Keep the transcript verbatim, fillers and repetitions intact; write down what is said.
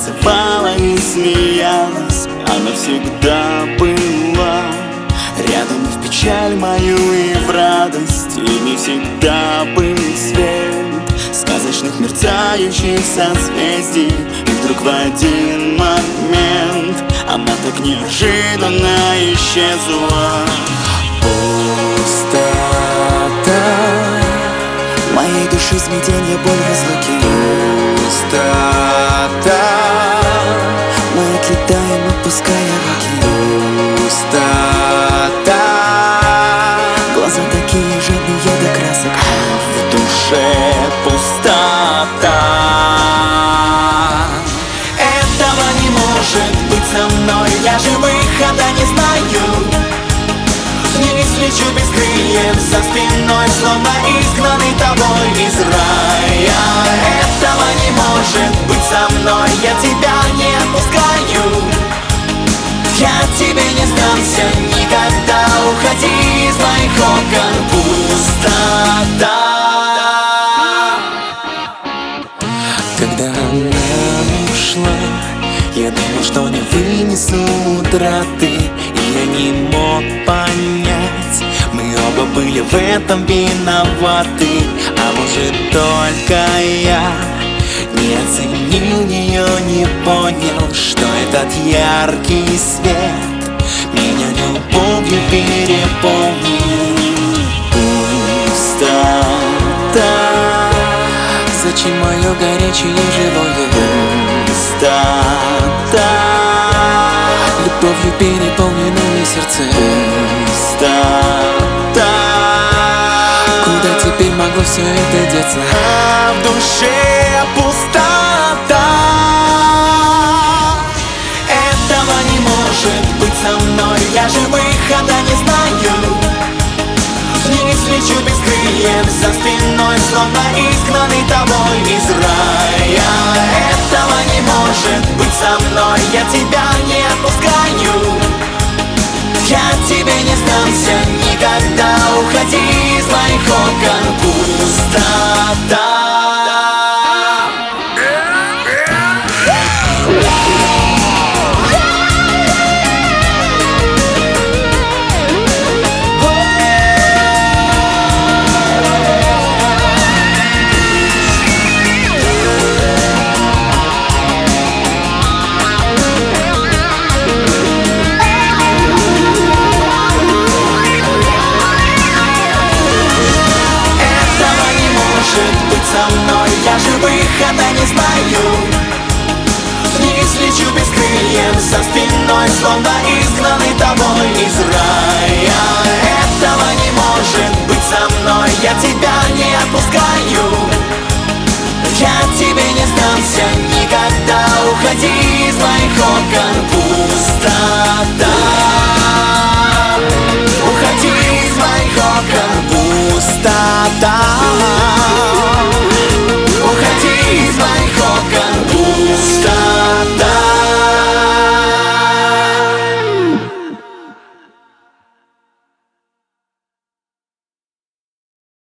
танцевала и смеялась. Она всегда была рядом и в печаль мою, и в радость. И не всегда был свет сказочных мерцающих созвездий. И вдруг в один момент она так неожиданно исчезла. Пустота моей души, смятенье, боль, разлуки. Пустота, мы отлетаем, отпуская руки. Пустота, глаза такие жадные до красок, а в душе пустота. Этого не может быть со мной, я же выхода не знаю. Вниз лечу без крыльев, за спиной словно изгнанный тобой из рая. Этого не может быть со мной, я тебя не отпускаю. Я тебе не сдамся никогда, уходи из моих окон. Пустота. Когда она ушла, я думал, что не вынесу утраты, и я не мог понять, мы оба были в этом виноваты. А может, только я не оценил ее, не понял, что этот яркий свет меня любовью переполнил. Пустота, зачем мое горячее живое? Пустота, любовью переполненное сердце. Пустота, куда теперь могло все это деться? А в душе пустота. Этого не может быть со мной, я же выхода не знаю. Вниз лечу без крыльев, за спиной словно изгнанный тобой из рая. Этого не может быть со мной, я тебя не отпускаю. Я тебе не сдамся никогда, уходи из моих окон. Пустота. Со мной, я же выхода не знаю. Вниз лечу без крыльев, за спиной словно изгнанный тобой из рая. Этого не может быть со мной, я тебя не отпускаю. Я тебе не сдамся никогда, уходи из моих окон.